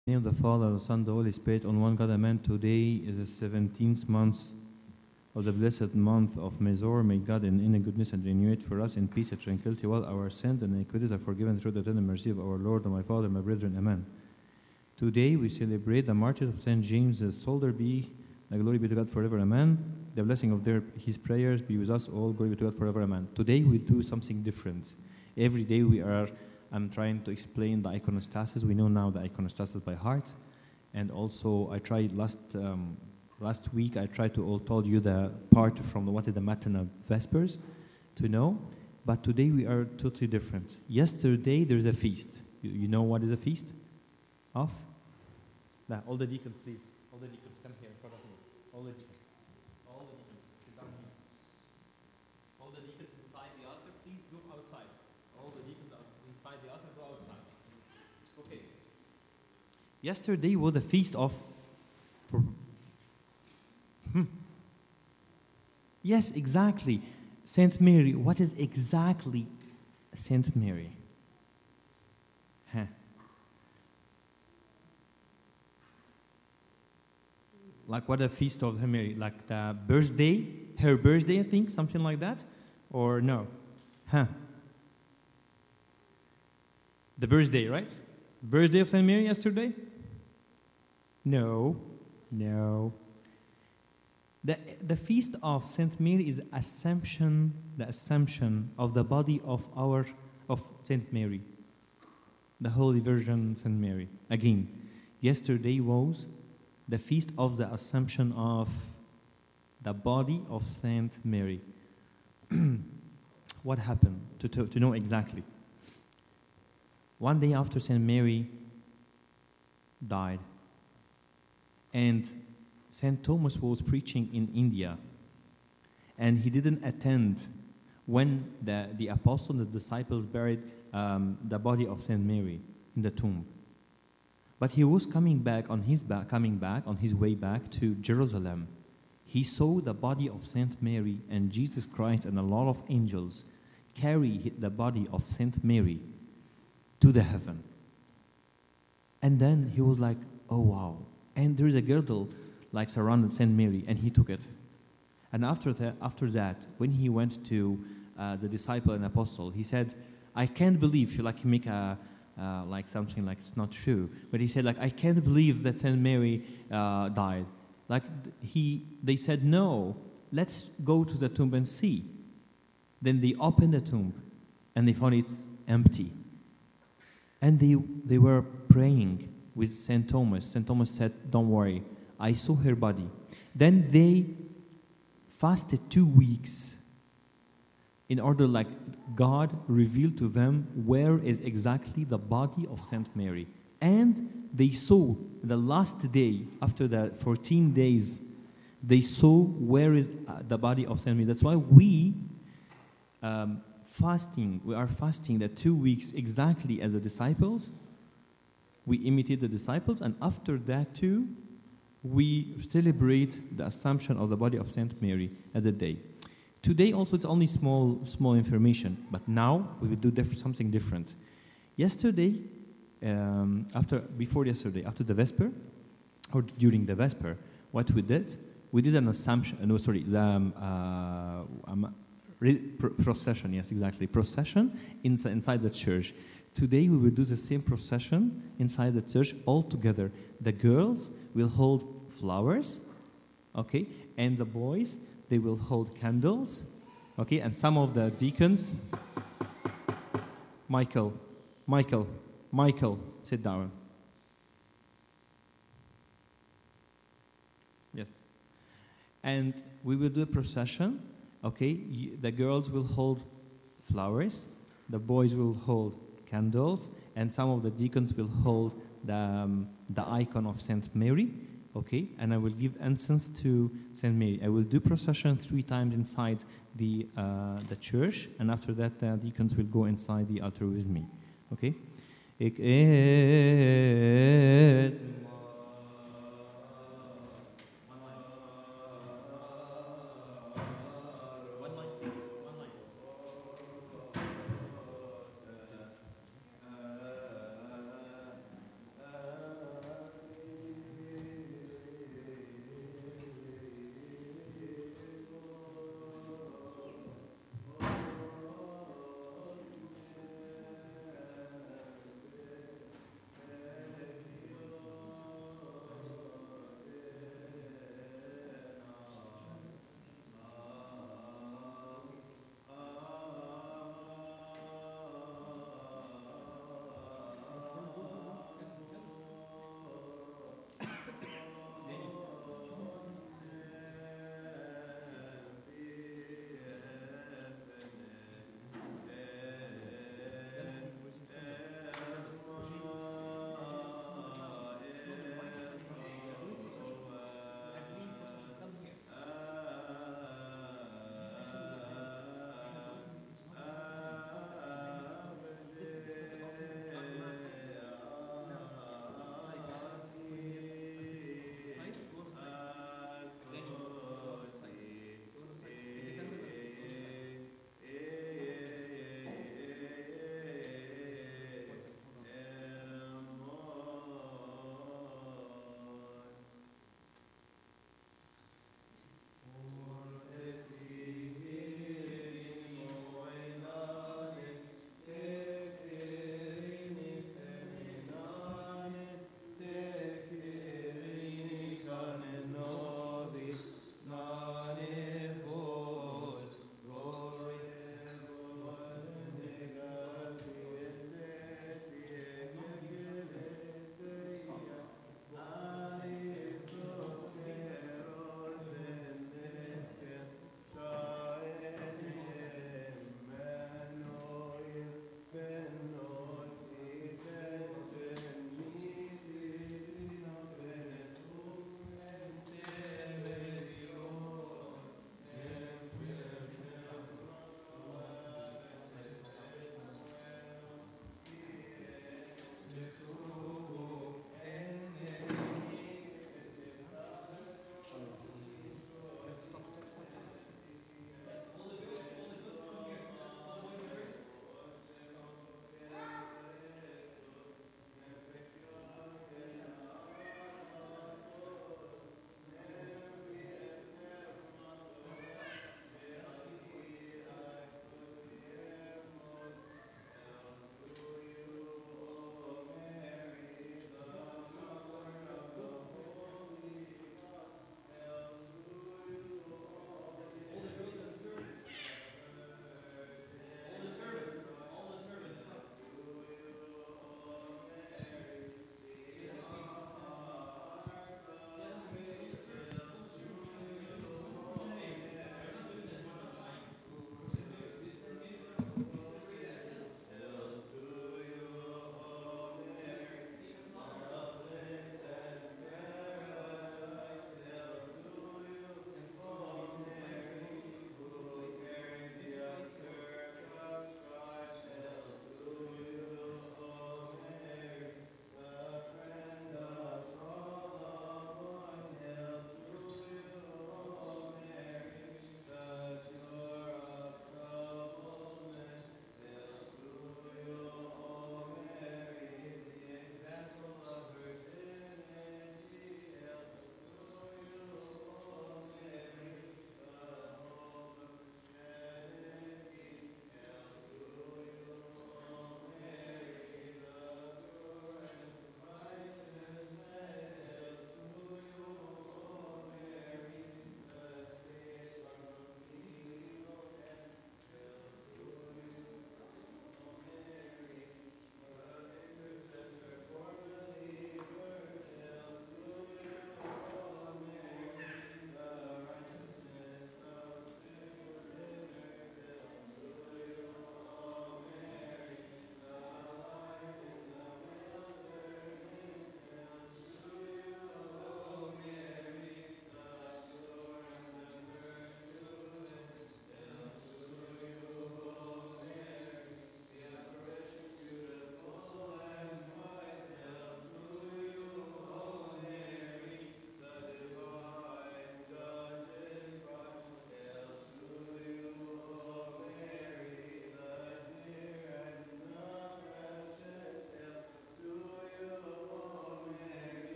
In the name of the Father, the Son, the Holy Spirit, on one God, Amen. Today is the 17th month of the blessed month of Mezor. May God in inner goodness and renew it for us in peace and tranquility, while our sins and iniquities are forgiven through the tender mercy of our Lord and my Father, my brethren. Amen. Today we celebrate the martyrs of Saint James the Soulder-Be. The glory be to God forever. Amen. The blessing of his prayers be with us all. Glory be to God forever. Amen. Today we do something different. Every day I'm trying to explain the iconostasis. We know now the iconostasis by heart. And also I tried last week, I tried to all told you the part from what is the Matin Vespers to know. But today we are totally different. Yesterday there's a feast. You know what is a feast? Of? Now, all the deacons, please. All the deacons, come here in front of me. All the deacons. All the deacons, sit down here. All the deacons inside the altar, please go outside. All the deacons are inside the altar, go outside. Okay. Yesterday was the feast of... Yes, exactly. Saint Mary. What is exactly Saint Mary? Huh. Like what a feast of Mary, like the birthday, her birthday, I think, something like that, or no? Huh? The birthday, right? Birthday of Saint Mary yesterday? No. The feast of Saint Mary is Assumption, the Assumption of the body of Saint Mary, the Holy Virgin Saint Mary. Again, yesterday was the feast of the Assumption of the body of Saint Mary. What happened? To know exactly. One day after Saint Mary died, and Saint Thomas was preaching in India, and he didn't attend when the apostles, the disciples buried the body of Saint Mary in the tomb. But he was coming back on his way back to Jerusalem. He saw the body of Saint Mary and Jesus Christ and a lot of angels carry the body of Saint Mary to the heaven. And then he was like, oh wow. And there is a girdle like surrounded Saint Mary, and he took it. And after that, when he went to the disciple and apostle, he said, I can't believe, like he make like something like it's not true, but he said like I can't believe that Saint Mary died. Like they said no, let's go to the tomb and see. Then they opened the tomb, and they found it empty. And they were praying with Saint Thomas. Saint Thomas said, "Don't worry, I saw her body." Then they fasted 2 weeks. In order, like God revealed to them where is exactly the body of Saint Mary. And they saw the last day, after the 14 days, they saw where is the body of Saint Mary. That's why we are fasting the 2 weeks exactly as the disciples. We imitate the disciples, and after that too, we celebrate the Assumption of the body of Saint Mary at the day. Today also it's only small information, but now we will do something different. Yesterday, after the Vesper, or during the Vesper, what we did an Assumption. Procession. Yes, exactly, procession inside the church. Today we will do the same procession inside the church all together. The girls will hold flowers, okay, and the boys, they will hold candles, okay, and some of the deacons. Michael, sit down. Yes. And we will do a procession, okay. The girls will hold flowers, the boys will hold candles, and some of the deacons will hold the icon of Saint Mary. Okay, and I will give incense to Saint Mary. I will do procession 3 times inside the church, and after that, the deacons will go inside the altar with me. Okay.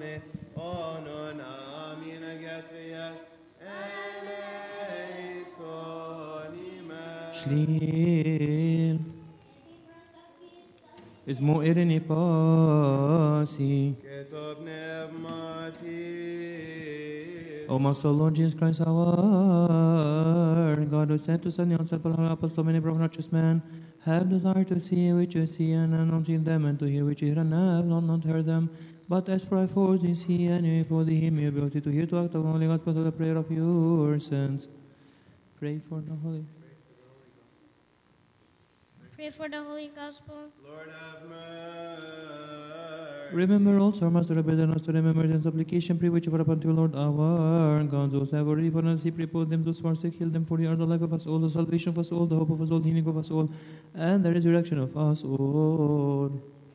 Ane, Onon, Amina Getrias, Eleisonime. Şlil. Ismo erini pasi. Ketob Nevmati. O my soul, Lord Jesus Christ, our God, who sent to send the onset of apostle, many brave righteous men, have desired to see which you see, and not see them, and to hear which you hear, and have not heard them. But as for I for this see, and for the him, your ability to hear, to act of the Holy Gospel, to the prayer of your saints. Pray for the Holy. Pray for the Holy Gospel. Lord have mercy. Remember also, our Master, abandon us to remember and supplication, pray which are upon you, Lord our God. Those who have already for us, he prepare them, those who are sick, heal them, for you are the life of us all, the salvation of us all, the hope of us all, the healing of us all, and the resurrection of us all.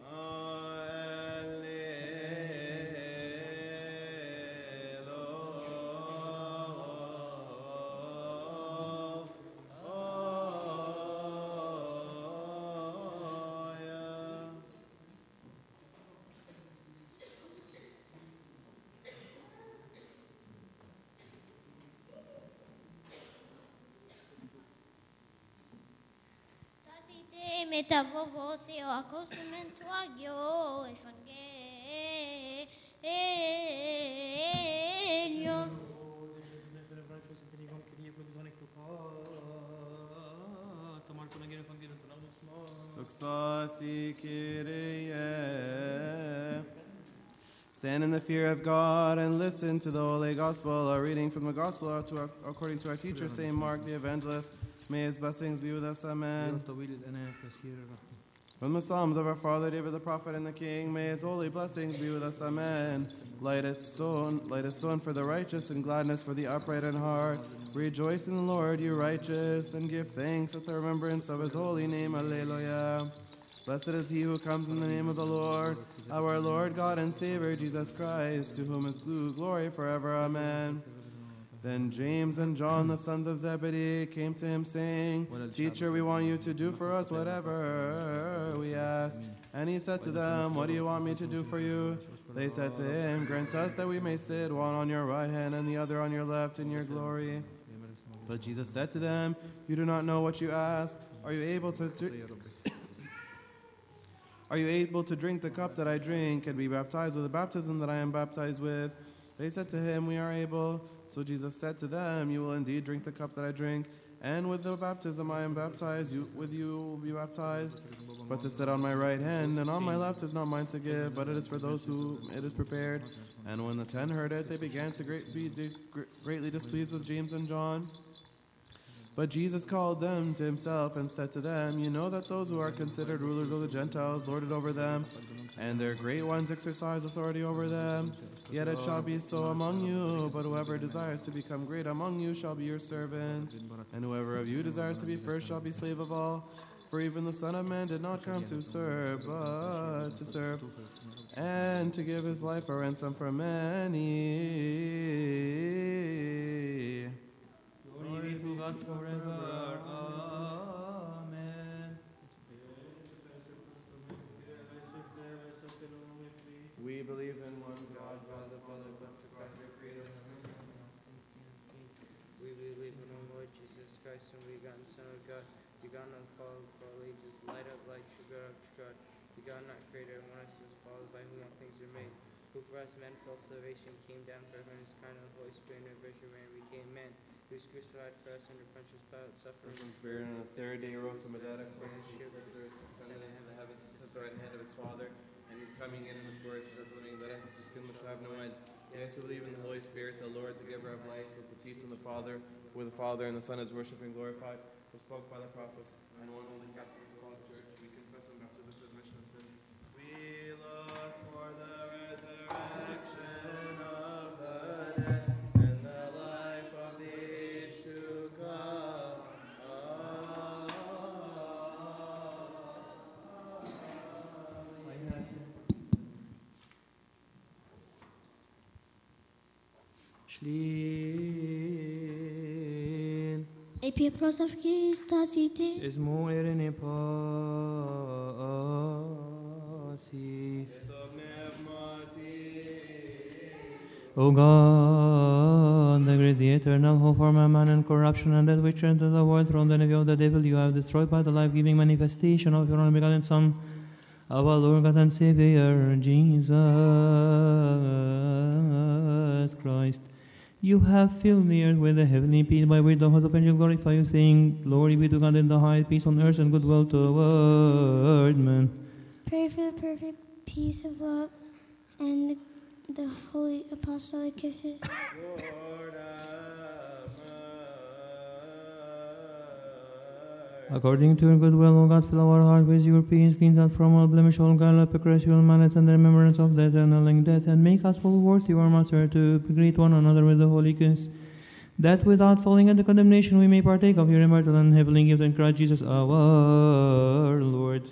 Stasite metavovosi o accosumento agio evangelio. Tuxasi Kyrie. Stand in the fear of God and listen to the Holy Gospel. A reading from the Gospel according to our teacher, St. Mark the Evangelist. May his blessings be with us. Amen. From the Psalms of our father David the prophet and the King, may his holy blessings be with us. Amen. Light is sown for the righteous, and gladness for the upright in heart. Rejoice in the Lord, you righteous, and give thanks at the remembrance of his holy name. Alleluia. Blessed is he who comes in the name of the Lord, our Lord God and Savior, Jesus Christ, to whom is glory forever. Amen. Then James and John, the sons of Zebedee, came to him, saying, Teacher, we want you to do for us whatever we ask. And he said to them, What do you want me to do for you? They said to him, Grant us that we may sit, one on your right hand and the other on your left, in your glory. But Jesus said to them, You do not know what you ask. Are you able to drink the cup that I drink and be baptized with the baptism that I am baptized with? They said to him, We are able. So Jesus said to them, You will indeed drink the cup that I drink, and with the baptism I am baptized, you will be baptized. But to sit on my right hand and on my left is not mine to give, but it is for those who it is prepared. And when the 10 heard it, they began to be greatly displeased with James and John. But Jesus called them to himself and said to them, You know that those who are considered rulers of the Gentiles lord it over them, and their great ones exercise authority over them. Yet it shall be so among you, but whoever desires to become great among you shall be your servant. And whoever of you desires to be first shall be slave of all. For even the Son of Man did not come to serve, but to serve, and to give his life a ransom for many. Glory to God forever. Amen. We believe in one God, God the Father, God the Creator of heaven and earth, and sea and sea. We believe in the Lord Jesus Christ, the only begotten Son of God, begotten of the Father for all ages, light of light, true God of true God, begotten not creator, and one of his Father, by whom all things are made, who for us men for salvation came down from heaven, is kind of the Holy Spirit, and the Virgin Mary became man, who was crucified for us under Pontius Pilate, suffering, buried on the third day, rose from the dead, according to the Scriptures, ascended into the heavens, sits at the right hand of his Father, and he's coming in his glory to judge the living and the dead, his kingdom shall have no end. Yes, we believe in the Holy Spirit, the Lord, the giver of life, who proceeds from the Father, where the Father and the Son is worshipped and glorified, who spoke by the prophets, and one holy Catholic Apostolic Church, we confess and baptism for the remission of sins. We look for the resurrection of the dead and the life of the age to come. Şlil. Epie prosavki stasite. Ismo erini pasi. Ketob Nevmati. O God, the great, the eternal hope for man and corruption, and that which entered the world from the enemy of the devil, you have destroyed by the life-giving manifestation of your only begotten Son, our Lord God and Savior, Jesus Christ. You have filled the earth with the heavenly peace, by which the host of angels glorify you, saying, Glory be to God in the highest, peace on earth and goodwill toward men. Pray for the perfect peace of love and the holy apostolic kisses. Lord, have mercy. According to your good will, O God, fill our heart with your peace, cleanse us from all blemish, all guile, hypocrisy, all malice, and the remembrance of the eternal death, and make us full worthy, our Master, to greet one another with the holy kiss, that without falling into condemnation we may partake of your immortal and heavenly gift in Christ Jesus our Lord.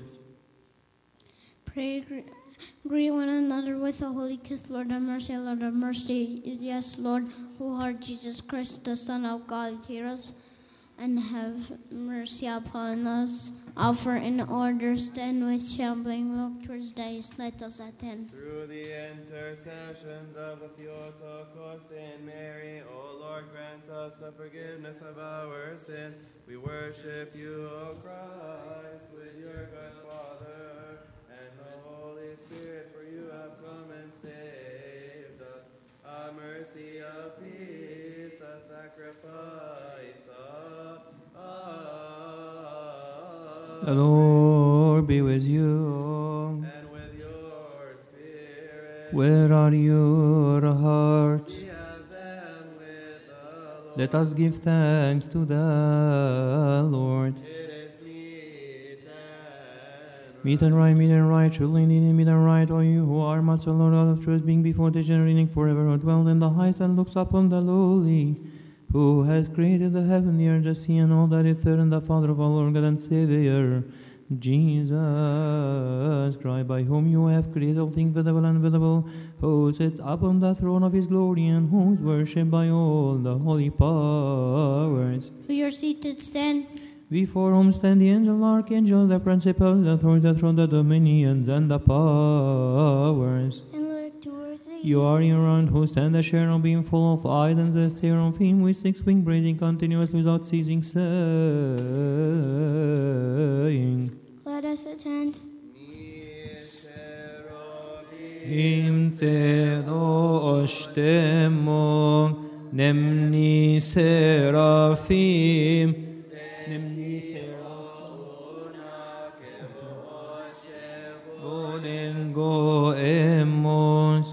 Pray, greet one another with a holy kiss. Lord have mercy, Lord have mercy. Yes, Lord, who art Jesus Christ, the Son of God, hear us and have mercy upon us. Offer in order, stand with shambling look towards days. Let us attend. Through the intercessions of the Theotokos and Mary, O Lord, grant us the forgiveness of our sins. We worship you, O Christ, with your good Father and the Holy Spirit, for you have come and saved us. A mercy of peace, a sacrifice of The Lord be with you. and with your spirit. Where are your hearts? We have them with the Lord. Let us give thanks to the Lord. It is Meet and right, truly indeed, meet and right, O you who are Master, Lord, God of truth, being before the reigning forever, who dwells in the heights and looks upon the lowly, who has created the heaven, the earth, the sea, and all that is there, and the Father of our Lord God and Savior, Jesus Christ, by whom you have created all things visible and invisible, who sits upon the throne of his glory, and who is worshipped by all the holy powers. Who are seated, stand. Before whom stand the angel, archangel, the principles, the authorities, the throne, the dominions, and the powers. And look towards the You east. are around who stand a cherubim full of eyes, and the seraphim with 6 wings, breathing continuously without ceasing, saying, Let us attend. Him tero oshtemo, nemni seraphim, nemni seraphim, golden goemos,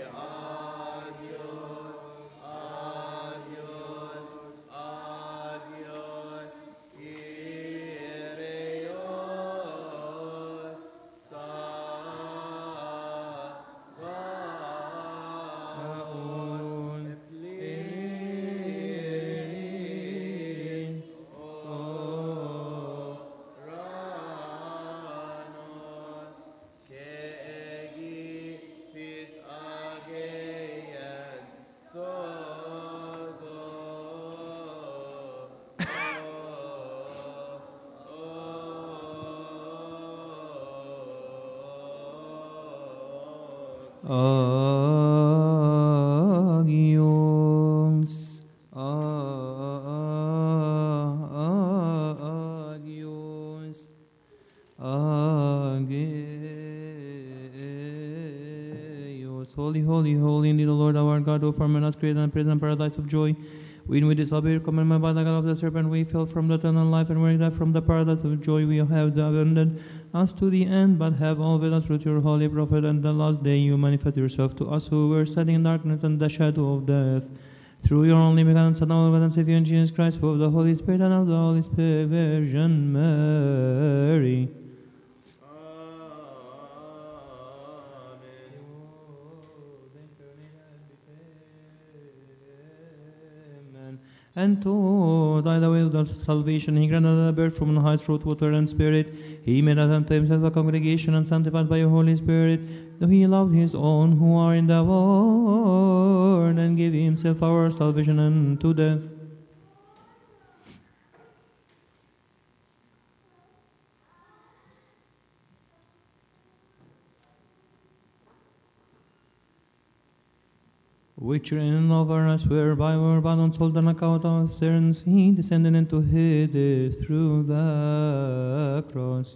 agios, agios, agios. Holy, holy, holy, indeed, the Lord our God, who formed us, created and present paradise of joy. When we disobeyed your commandment by the God of the serpent, we fell from the eternal life, and were that from the paradise of joy we have abandoned us to the end, but have always us through your holy prophet. And the last day you manifest yourself to us who were standing in darkness and the shadow of death. Through your only begotten Son, our Lord and Savior, Jesus Christ, who of the Holy Spirit and of the Holy Spirit, Virgin Mary. And to thy the way of salvation, he granted a birth from the high through water and spirit. He made us unto himself a congregation and sanctified by your Holy Spirit, though he loved his own who are in the world, and gave himself our salvation unto death. which in over us whereby we were bound and sold on account of our sins, he descended into Hades through the cross.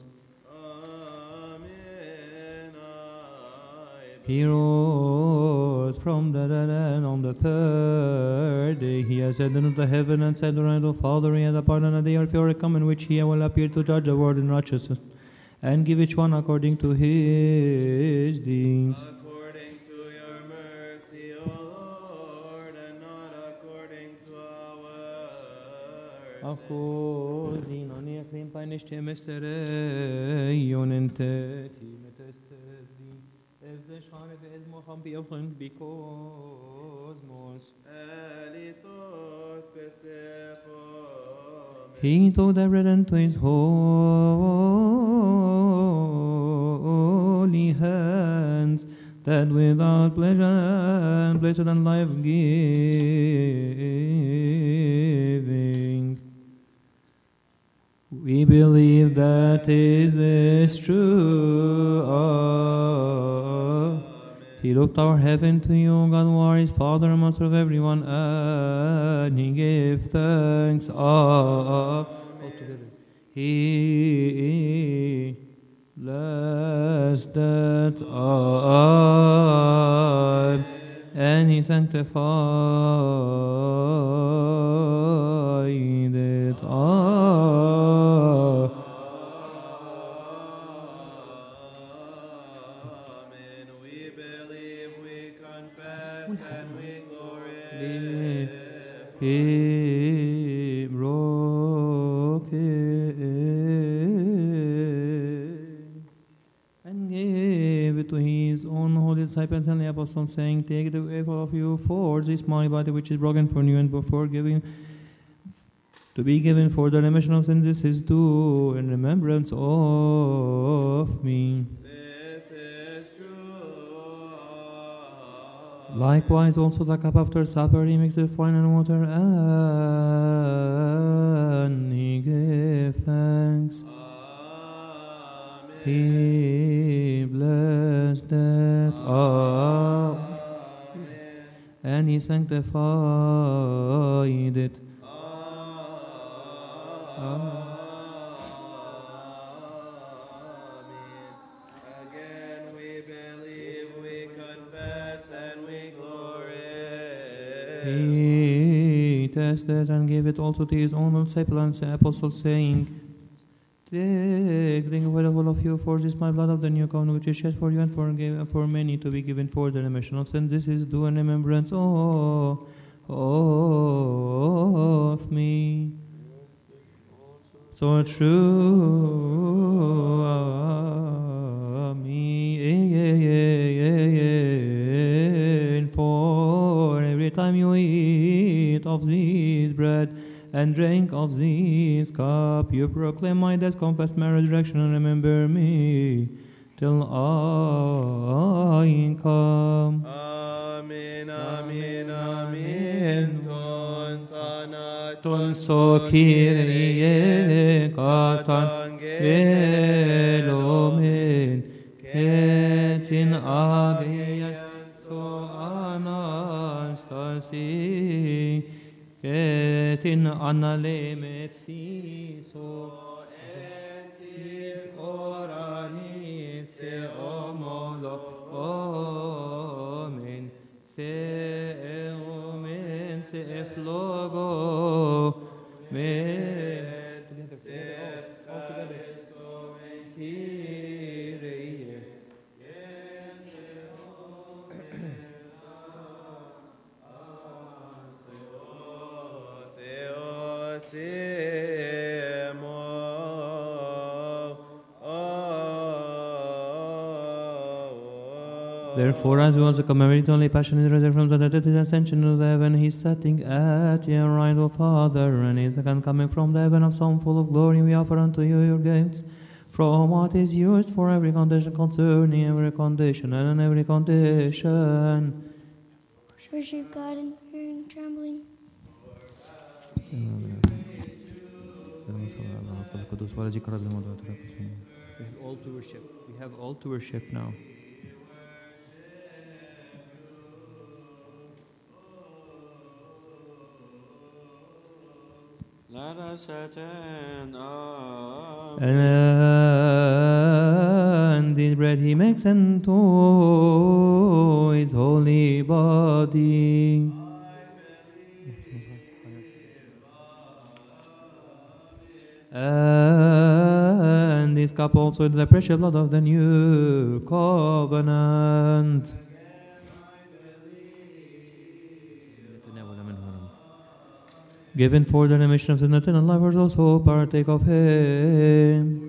Amen. He rose from the dead, and on the third day he ascended into heaven and said, O Father, he has appointed a day of your coming, in which he will appear to judge the world in righteousness, and give each one according to his deeds. According to your mercy, O Lord, and not according to our According on the acclaim by Nishte Mystere, Unenteti, Metestesi, as the Shane is Moham Beoflin, because most. Elitos pestefome. He took the bread into his holy hands, that without pleasure and blessed and life-giving, we believe that it is true. He looked our heaven to you, God, who are his Father and Master of everyone, and he gave thanks altogether. He blessed that and he sanctified it Amen. We believe, we confess, and we glorify. He broke it and gave it to his own holy disciples and the apostles, saying, Take it away all of you, for this is my body which is broken for you, and before giving to be given for the remission of sins. This is do in remembrance of me. This is true. Likewise also the cup after supper he mixed with wine and water, and he gave thanks. Amen. He blessed it and he sanctified it. Again we believe, we confess, and we glorify. He tested and gave it also to his own disciples and apostles, saying, Take, drink away all of you, for this is my blood of the new covenant, which is shed for you and for many, to be given for the remission of sins. This is do in remembrance of me. So true me, for every time you eat of this bread and drink of this cup, you proclaim my death, confess my resurrection, and remember me till I come. Amen, amen, amen. Ton thanaton Ton so Kyrie katan velomen ketin agias so anastasi ketin analemet so entis orani se omolo omen se omen se eflogo me Kyrie. Therefore, as we also commemorate only passion and resurrection from the dead, his ascension to the heaven, his setting at your right, O Father, and his second coming from the heaven of some full of glory, we offer unto you your gifts, from what is used for every condition, concerning every condition and in every condition. Worship God in fear and trembling. We have all to worship. We have all to worship now. Let us attend up. And the bread he makes into his holy body. And this cup also the precious blood of the new covenant. Given for the remission of sin and life, us also partake of him.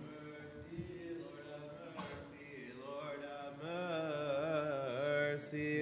Lord have mercy.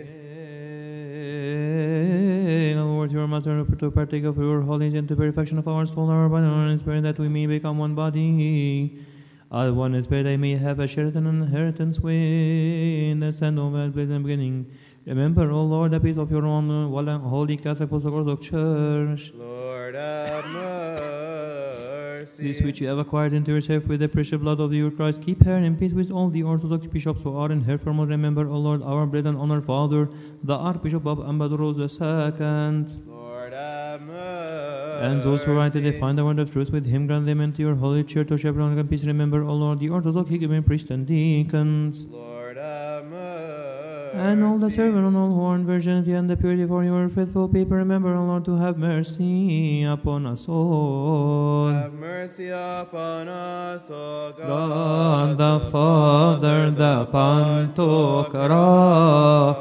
In other words, your Master, to partake of your holy and to perfection of our soul, our body, and spirit, that we may become one body. All one spirit, I may have a shared inheritance with the Son of God, in the beginning. Remember, O Lord, the peace of your own holy Catholic Orthodox Church. Lord have mercy. This which you have acquired into yourself with the precious blood of your Christ, keep her in peace with all the Orthodox bishops who are in her foremost. Remember, O Lord, our blessed and honored Father, the Archbishop of Ambadros II. Lord have mercy. And those who rightly define the word of truth with him, grant them into your holy church to shepherd and peace. Remember, O Lord, the Orthodox Hegumen, priests, and deacons. Lord have mercy. And all the servants and all who are in virginity and the purity for your faithful people, remember, O Lord, to have mercy upon us all. Have mercy upon us, O God. God the Father, the Pantocrator.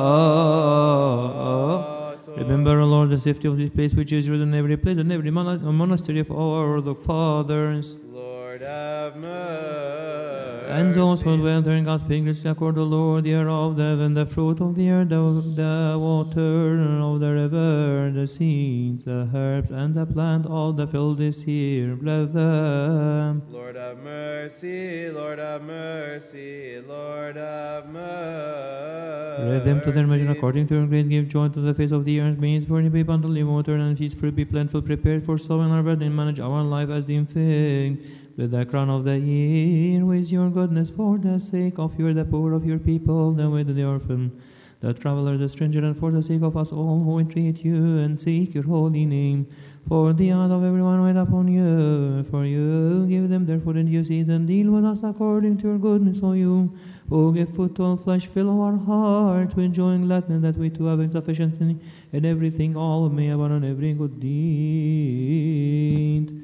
Remember, O Lord, the safety of this place which is written in every place and every monastery of our Orthodox fathers. Lord have mercy. And those who dwell there in God's fingers, accord, O Lord, the air of the heaven, the fruit of the earth, the water of the river, the seeds, the herbs, and the plant, all the field is here. Bless them. Lord have mercy, Lord have mercy, Lord have mercy. Raise them to their measure according to your grace. Give joy to the face of the earth. May its fruit be abundantly watered and its fruit be plentiful, prepared for sowing our bread and manage our life as deemed fit. With the crown of the year, with your goodness, for the sake of you, the poor of your people, the widow, the orphan, the traveler, the stranger, and for the sake of us all who entreat you and seek your holy name. For the eyes of everyone wait upon you, for you give them their food in due season. Deal with us according to your goodness, O you, who give food to all flesh. Fill our hearts with joy and gladness, that we too have sufficiency in everything, all may abound on every good deed.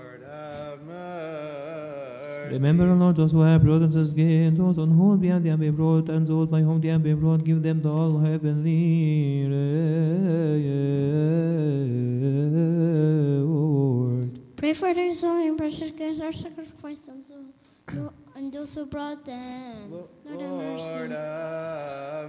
Remember, O Lord, those who have brought us this gift, those on whom the have been brought, and those by whom the have been brought, give them the all heavenly reward. Pray for those holy and precious gifts, our sacrifice, and those who brought them. Lord have mercy. Lord have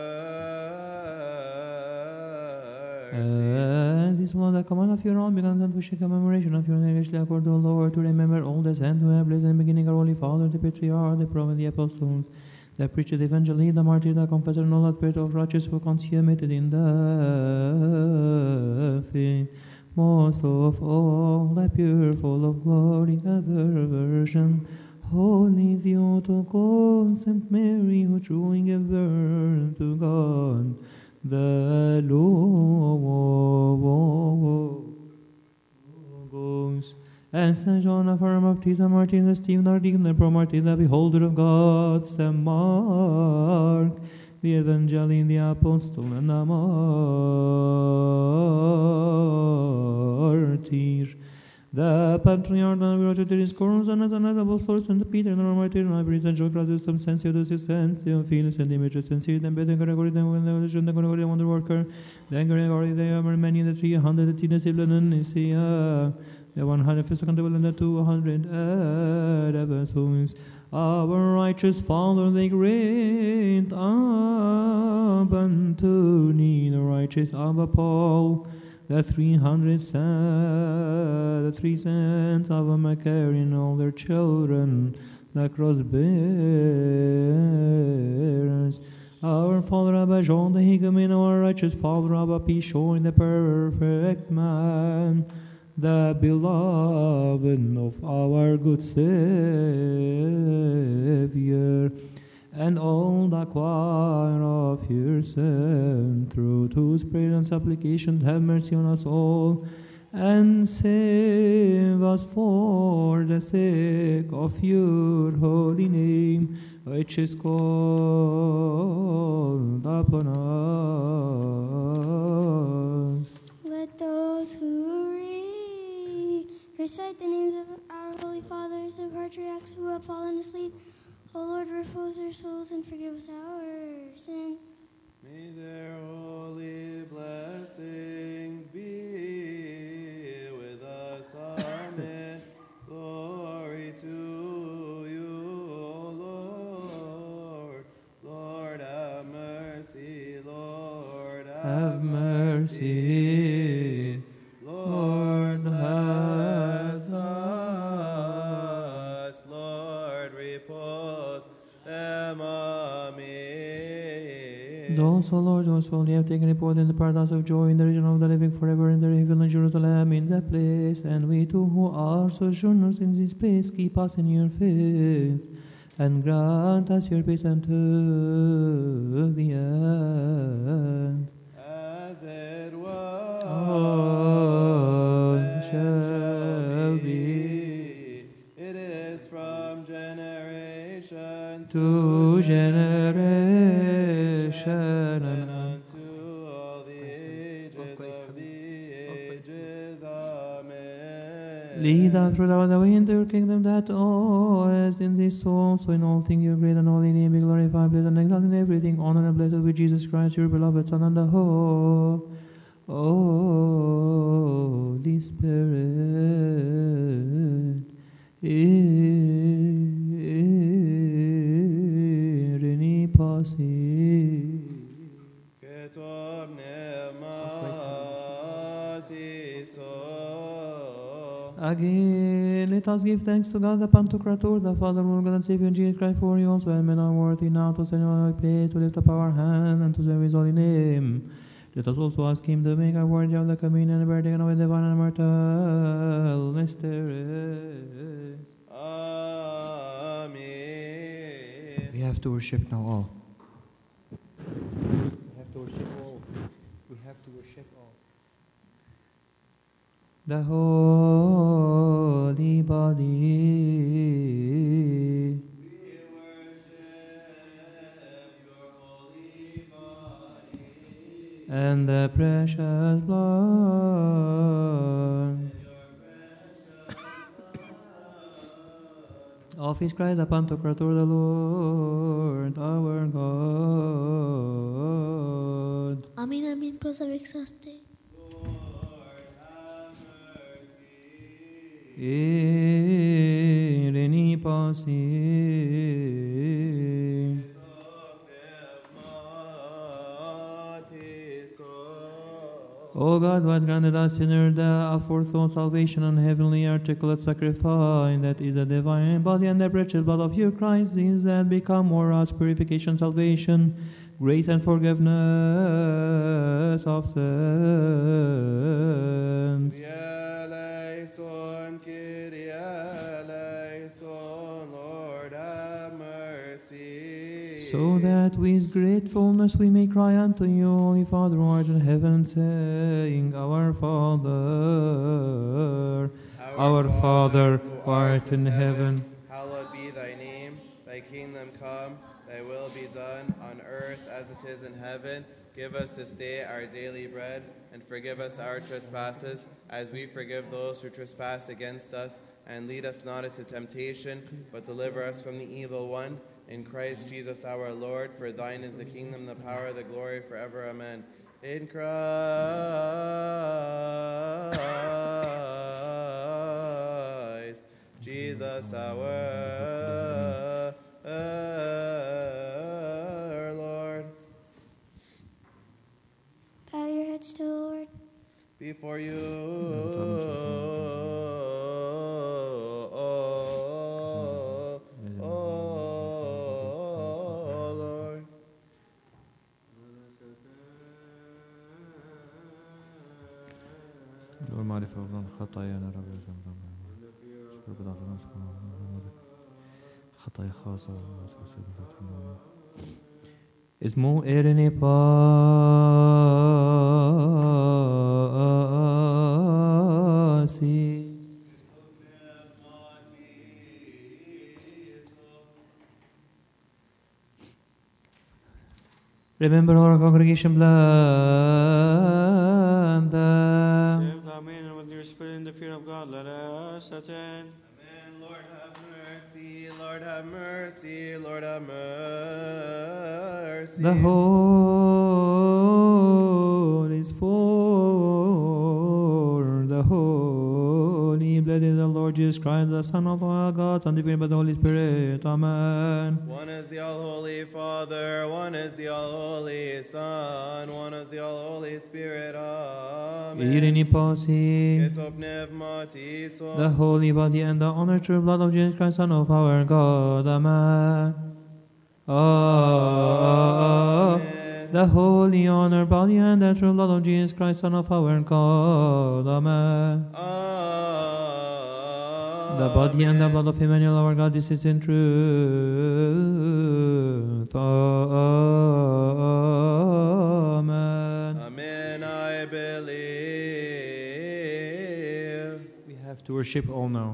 mercy. This one, the command of your own, begun that we should commemoration of your name, richly accord, O Lord, to remember all the saints who have blessed in the beginning, our holy Father, the Patriarch, the Prophet, the Apostles, the preacher, the evangelist, the martyr, the confessor, and all the spirit of righteous who consummated in the faith. Most of all, the pure, full of glory, ever Virgin, Holy Theotokos, Saint Mary, who truly gave birth to God, the Logos, and Saint John of our Baptist, Martin, the Stephen, our deacon, the pro-martyr, the beholder of God, Saint Mark, the Evangelist, the Apostle, and the martyr, the Patriarch, and the Discourse, and the Apostles, and the Peter, and the martyr, and the priest, and Joe Gradus, and Sensiodus, and Theophilus, and Demetrius, and Cyril, and Beth, and Gregory, and the Gregory, the wonder worker, the Gregory, the Armenian, the 300, the Tina, Siblin, and Nicaea, the 150 Cantabile, and the 200 Episodes. Our righteous Father, they grant up unto thee, the righteous Abba Paul, the 300 the 3 saints of Macarian, all their children, the cross bearers. Our Father Abba John the Hegumen, our righteous Father Abba Pishon, the perfect man, the beloved of our good Savior, and all the choir of your saints, through whose prayer and supplication have mercy on us all, and save us for the sake of your holy name, which is called upon us. Let those who recite the names of our holy fathers, the patriarchs who have fallen asleep. O Lord, repose their souls and forgive us our sins. May their holy blessings be with us. Amen. Glory to you, O Lord. Lord, have mercy. Lord, Have mercy. Lord, bless us. Lord, repose them. Amen. Those, O Lord, whose soul you have taken report in the paradise of joy in the region of the living forever in the heavenly Jerusalem in that place, and we too who are sojourners in this place keep us in your faith, and grant us your peace unto the end. As it was, and shall be, it is from generation to generation, and unto all the ages of the ages. Amen. Lead us through the way into your kingdom, that as in this soul, so in all things your great and holy name be glorified, blessed and exalted in everything, honor and blessed with Jesus Christ, your beloved Son, and the Holy Spirit. Irene Pasi. Que tornemati so. Again, let us give thanks to God, the Pantocrator, the Father, Lord, God, and Savior, Jesus Christ, for you also, and men are worthy now to stand on our place, to lift up our hand, and to serve his holy name. Let us also ask him to make our worthy of the communion and partaking of the divine and mortal mysteries. Amen. We have to worship now all. We have to worship all. We have to worship all. The holy body and the precious blood of his Christ, the Pantocrator, the Lord, our God. Amin, amin, prosa vexaste. Irene Pasi. O God, who has granted us sinner the aforethought salvation and heavenly articulate sacrifice, that is the divine body and the precious blood of your Christ, these that become for us purification, salvation, grace and forgiveness of sins. Eleison, Kyrie eleison, Lord, have mercy. So that with gratefulness we may cry unto you, Holy Father, who art in heaven, saying, Our Father, our Father, who art in heaven, hallowed be thy name. Thy kingdom come, thy will be done on earth as it is in heaven. Give us this day our daily bread, and forgive us our trespasses, as we forgive those who trespass against us. And lead us not into temptation, but deliver us from the evil one. In Christ Jesus our Lord, for thine is the kingdom, the power, the glory, forever. Amen. In Christ Jesus our Lord. Bow your heads to the Lord. Before you, Lord. Lord, معرفة وفضل خطايانا رب خطايا خاصة اسمه إرني با. Remember our congregation, plant them. Save the Amen, and with your spirit in the fear of God, let us attend. Amen. Lord have mercy, Lord have mercy, Lord have mercy. The whole is for the holy. Blessed is the Lord Jesus Christ, the Son of our God, sanctified by the Holy Spirit. Amen. One is the all-holy Father, one is the all-holy Son, one is the all-holy Spirit. Amen. Irini posi. Ketop pneumatiso. The holy body and the honor true blood of Jesus Christ, Son of our God. Amen. Amen. The holy honor body and the true blood of Jesus Christ, Son of our God. Amen. The body and the blood of Emmanuel, our God, this is in truth. Amen. Amen, I believe. We have to worship all now.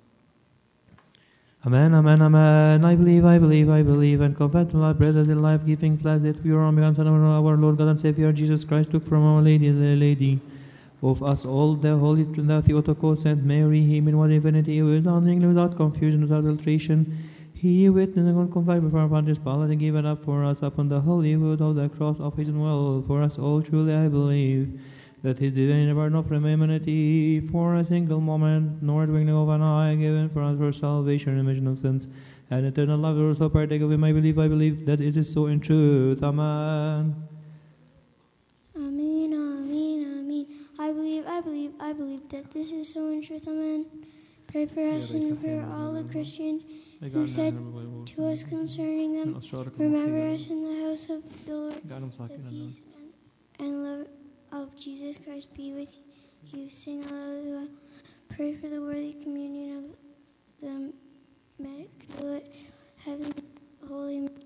Amen, amen, amen. I believe, and confess to life, bread that the life-giving flesh that we are on behalf of our Lord God and Savior Jesus Christ took from Our Lady, the Lady of us all, the Holy Trinity, Theotokos, Saint Mary, Him in one divinity, without mingling, without confusion, without alteration. He witnessed and confessed before our Father's Pilate and gave it up for us upon the holy wood of the cross of His will. For us all, truly I believe that His divine never not from humanity for a single moment, nor twinkling of an eye, given for us for salvation and remission of sins, and eternal life. We also partake of Him. I believe that it is so in truth. Amen. Amen, amen, amen. I believe that this is so in truth. Amen. Pray for us and for all the Christians who said to us concerning them, remember us in the house of the Lord. The peace and love of Jesus Christ be with you. Sing hallelujah. Pray for the worthy communion of the Immaculate Heaven, Holy Mary.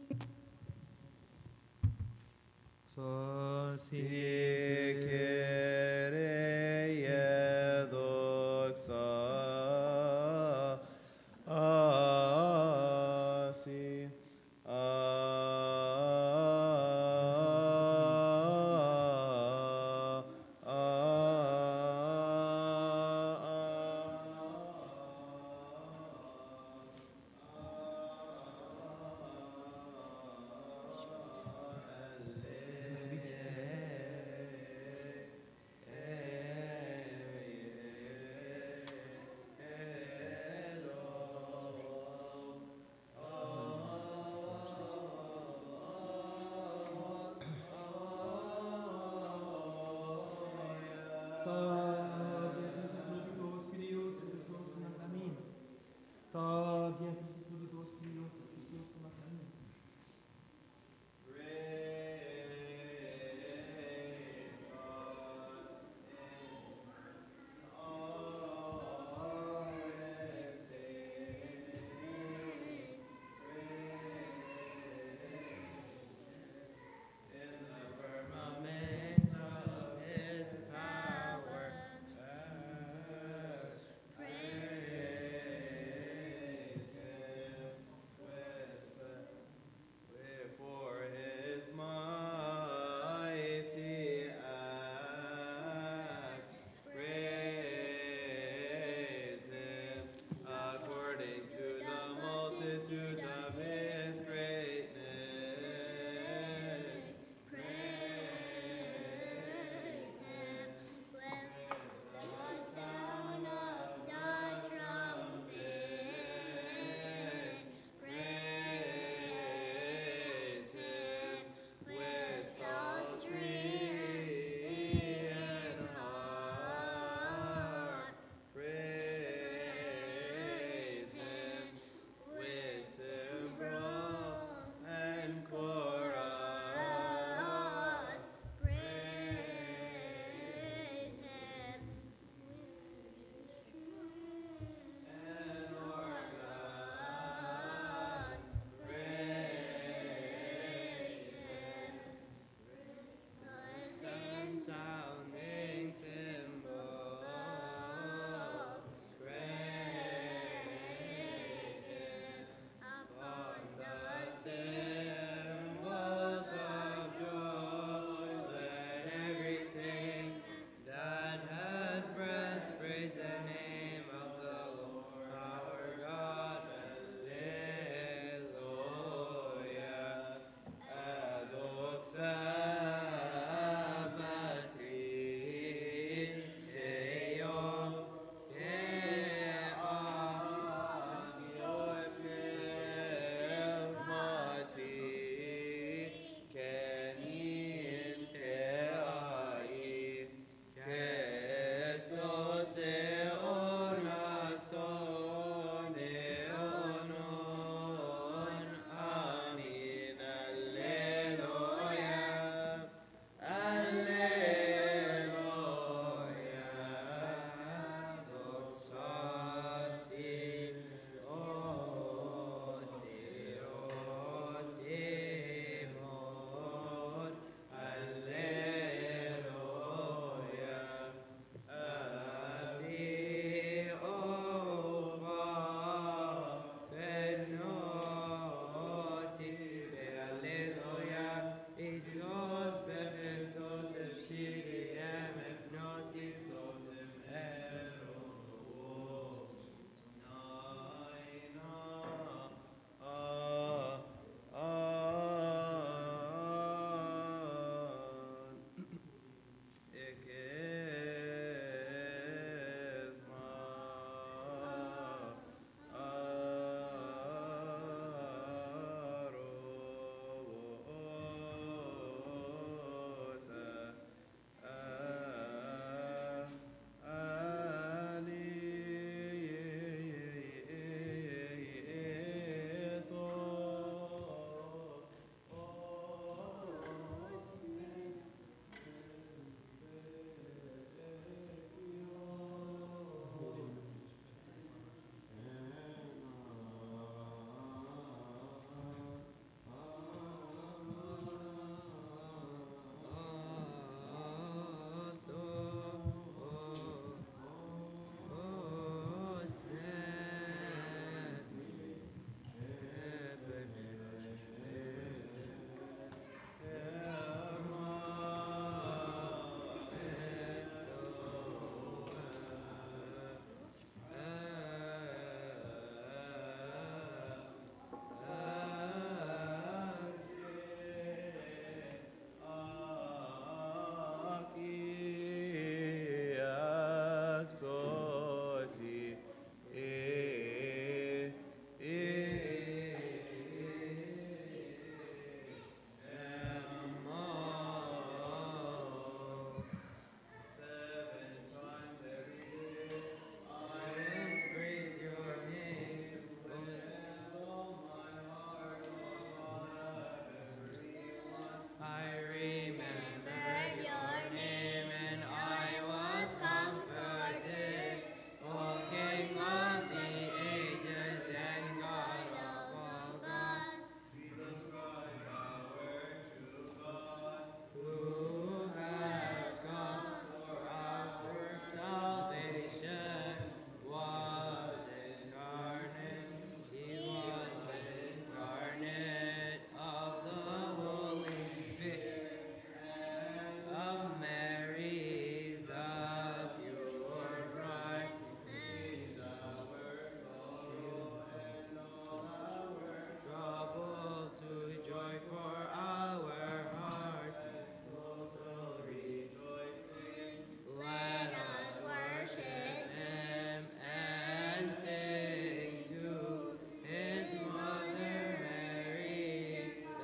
and sing to his mother Mary,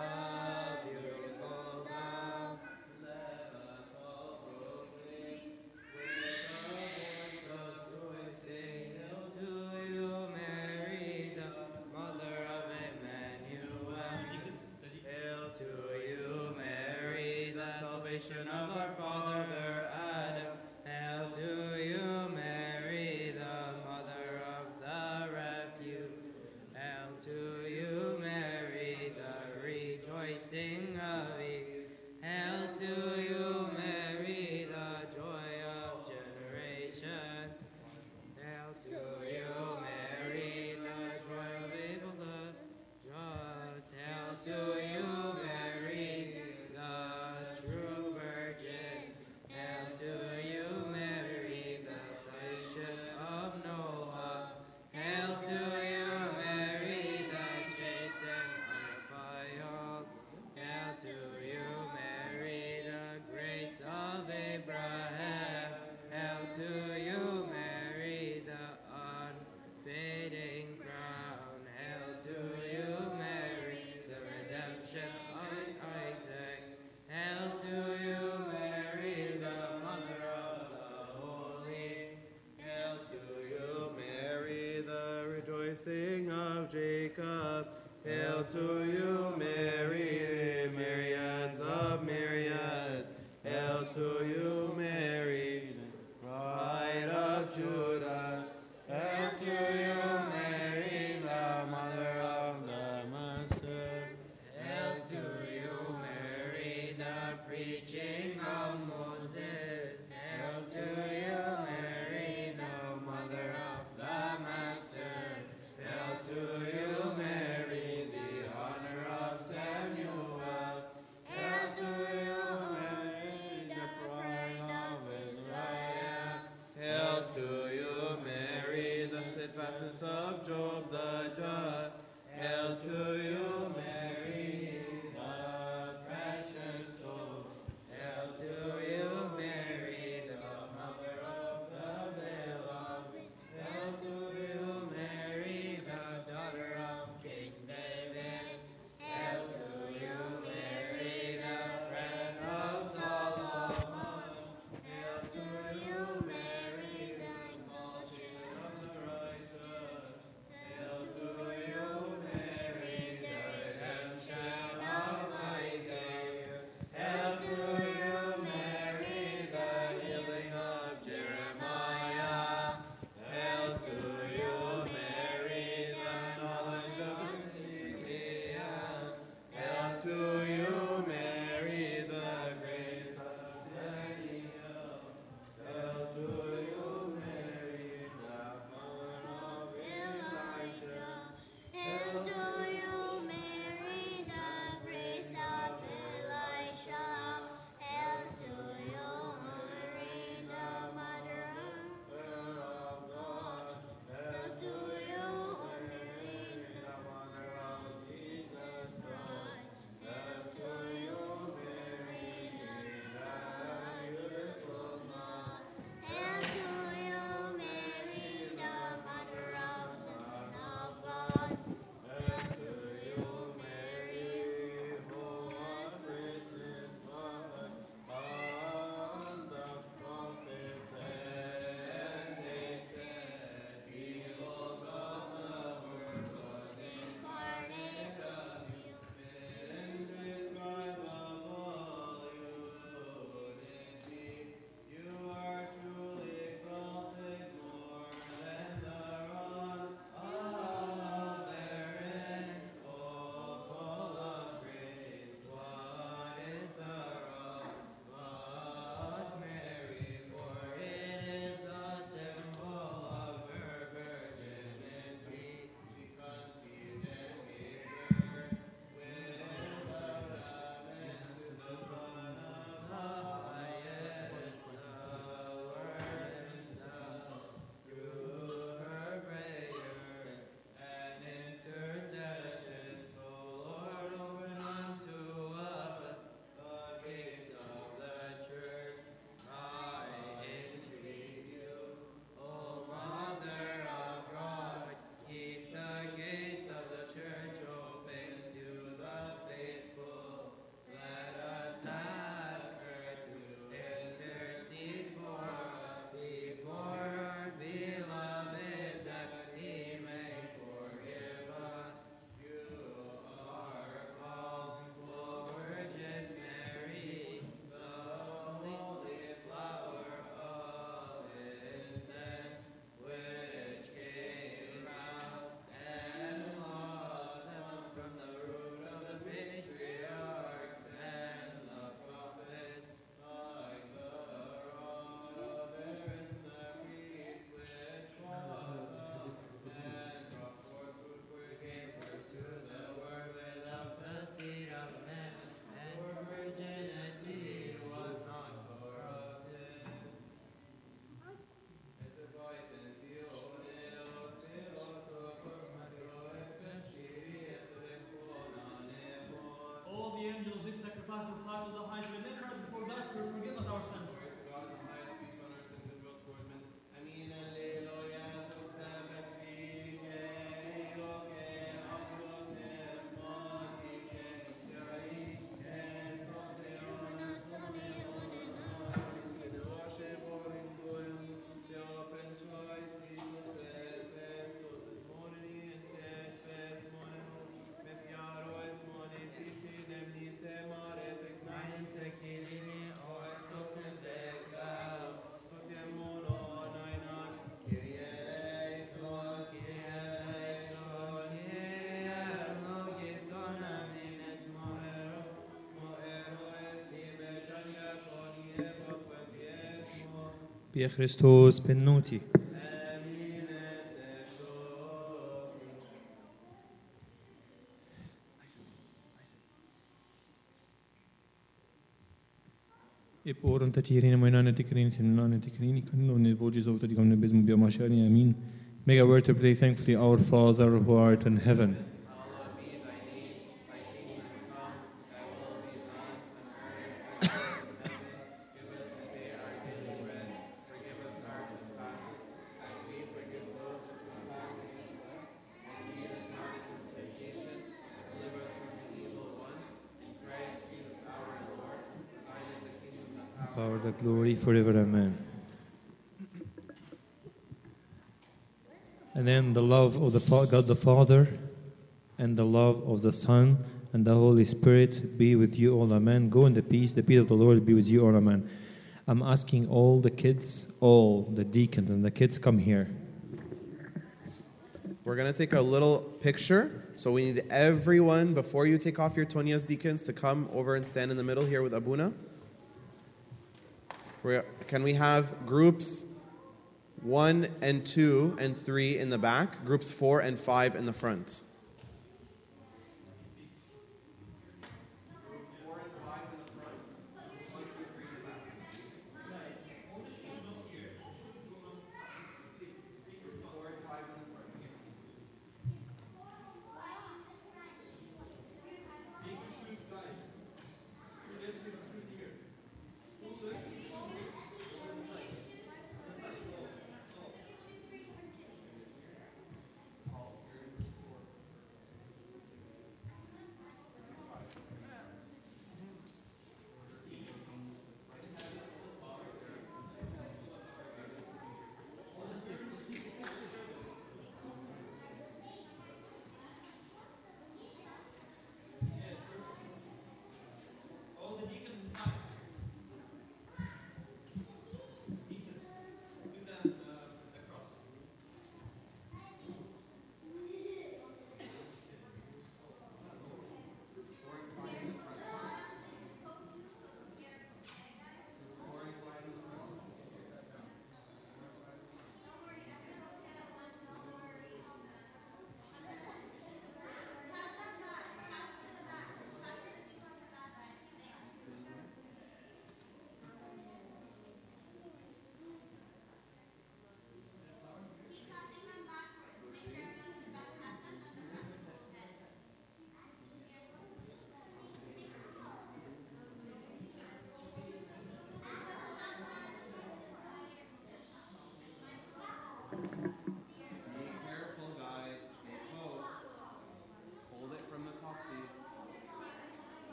the beautiful dove. Let us all proclaim with a voice of joy, saying, Hail to you, Mary, the mother of Emmanuel. Hail to you, Mary, the salvation of our father Adam. Hail to you, Mary, the mother of the refuge. Hail to you, Mary, the rejoicing of Eve. Hail to you, Mary, the joy of generation. Hail to you, Mary, the joy of Abel the just. Hail to you, Mary, the true virgin. Hail to you, Mary, the salvation of Noah. Hail to you, Mary, the chaste and undefiled. Hail to you, Mary, the grace of Abraham. Hail to you, Mary, the unfading crown. Hail to you, Mary, the redemption of Isaac. Hail to you, Mary, the mother of the holy. Hail to you, Mary, the rejoicing of Jacob. Hail to you, Mary, myriads of myriads. Hail to you, Mary, Bride of Judah. Hail to you, Mary, the mother of the Master. Hail to you, Mary, the preaching of Moses. Hail to you, Mary, the mother of the Master. Hail to you, Mary, the honor of Samuel. Hail to you, Mary, the pride of Israel. Hail to you, Mary, the steadfastness of Job the just. Hail to you, Mary, the precious soul. Hail to you, Mary, the mother of the beloved. Hail to you, Mary, the daughter of King David. Hail to you, Mary, the friend of Solomon. Hail to you, Mary, the exaltation of the righteous. Hail to you, Mary, the redemption of Isaac. Hail to you, Mary, the healing of Jeremiah. Hail to you, Mary, the knowledge of Ezekiel. Hail to you, Mary, the grace of Daniel. Hail to you, Mary, the mother of Elijah. Hail to you, Mary, the grace of Elisha. Hail to you, Mary, the mother of God. Hail to you, Mary, the mother of Jesus Christ. Hail to you, Mary, the beautiful God. Hail to you, Mary, the mother of the Son of God. Hail to you, Mary, who was witness of the prophets, and they said, Behold, God the Word was incarnate of human, indescribable unity. You are truly exalted more than the rod of Via Christos benvenuti. Ip oren tatirine moinane tikrini sinane tikrini kanone voji zota digamne bezmu biamashani amin. Make a word to pray thankfully, our Father who art in heaven. Power, the glory forever, amen. And then the love of the God the Father and the love of the Son and the Holy Spirit be with you all, amen. Go in the peace of the Lord be with you all, amen. I'm asking all the kids, all the deacons and the kids, come here. We're going to take a little picture. So we need everyone, before you take off your tunias, deacons, to come over and stand in the middle here with Abuna. Can we have groups 1 and 2 and 3 in the back, groups 4 and 5 in the front?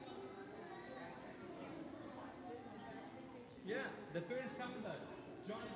Yeah, the parents come with us. John